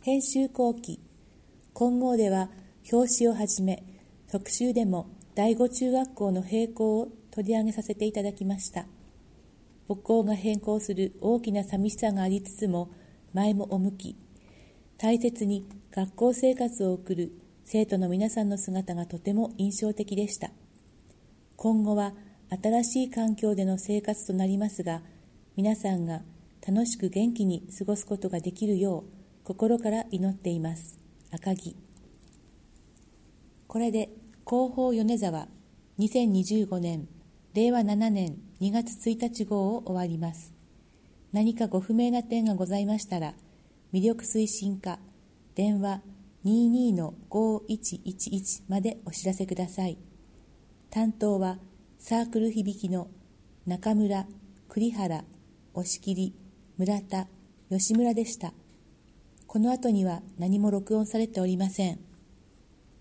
編集後期、金剛では表紙をはじめ、特集でも第五中学校の閉校を取り上げさせていただきました。母校が変更する大きな寂しさがありつつも、前も向き、大切に学校生活を送る生徒の皆さんの姿がとても印象的でした。今後は新しい環境での生活となりますが、皆さんが楽しく元気に過ごすことができるよう心から祈っています。赤木。これで広報米沢2025年令和7年2月1日号を終わります。何かご不明な点がございましたら、魅力推進課電話 22-5111 までお知らせください。担当はサークル響きの中村、栗原、押切、村田、吉村でした。この後には何も録音されておりません。